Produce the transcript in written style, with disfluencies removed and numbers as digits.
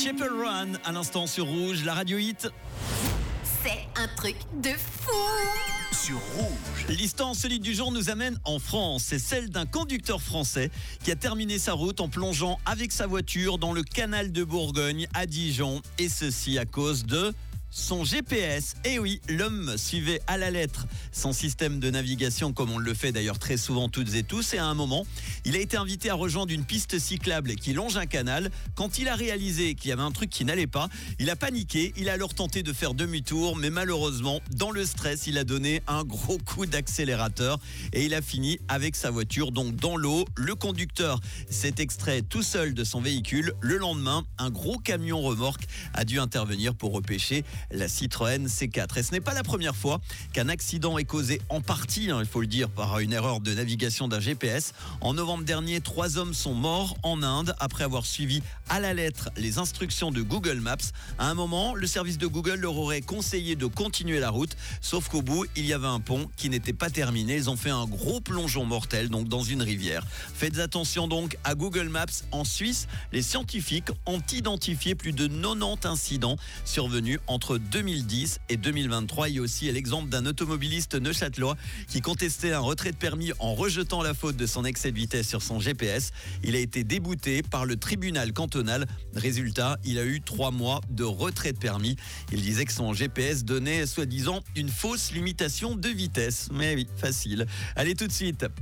Chapel Run, à l'instant sur Rouge, la radio hit. C'est un truc de fou. Sur Rouge. L'histoire insolite du jour nous amène en France. C'est celle d'un conducteur français qui a terminé sa route en plongeant avec sa voiture dans le canal de Bourgogne à Dijon. Et ceci à cause de son GPS. Et oui, l'homme suivait à la lettre son système de navigation comme on le fait d'ailleurs très souvent toutes et tous. Et à un moment, il a été invité à rejoindre une piste cyclable qui longe un canal. Quand il a réalisé qu'il y avait un truc qui n'allait pas, il a paniqué. Il a alors tenté de faire demi-tour, mais malheureusement, dans le stress, il a donné un gros coup d'accélérateur et il a fini avec sa voiture donc dans l'eau. Le conducteur s'est extrait tout seul de son véhicule. Le lendemain, un gros camion remorque a dû intervenir pour repêcher la Citroën C4. Et ce n'est pas la première fois qu'un accident est causé en partie, il faut le dire, par une erreur de navigation d'un GPS. En novembre dernier, 3 hommes sont morts en Inde après avoir suivi à la lettre les instructions de Google Maps. À un moment, le service de Google leur aurait conseillé de continuer la route, sauf qu'au bout, il y avait un pont qui n'était pas terminé. Ils ont fait un gros plongeon mortel donc dans une rivière. Faites attention donc à Google Maps. En Suisse, les scientifiques ont identifié plus de 90 incidents survenus entre 2010 et 2023. Il y a aussi l'exemple d'un automobiliste neuchâtelois qui contestait un retrait de permis en rejetant la faute de son excès de vitesse sur son GPS. Il a été débouté par le tribunal cantonal. Résultat, il a eu 3 mois de retrait de permis. Il disait que son GPS donnait soi-disant une fausse limitation de vitesse. Mais oui, facile. Allez tout de suite.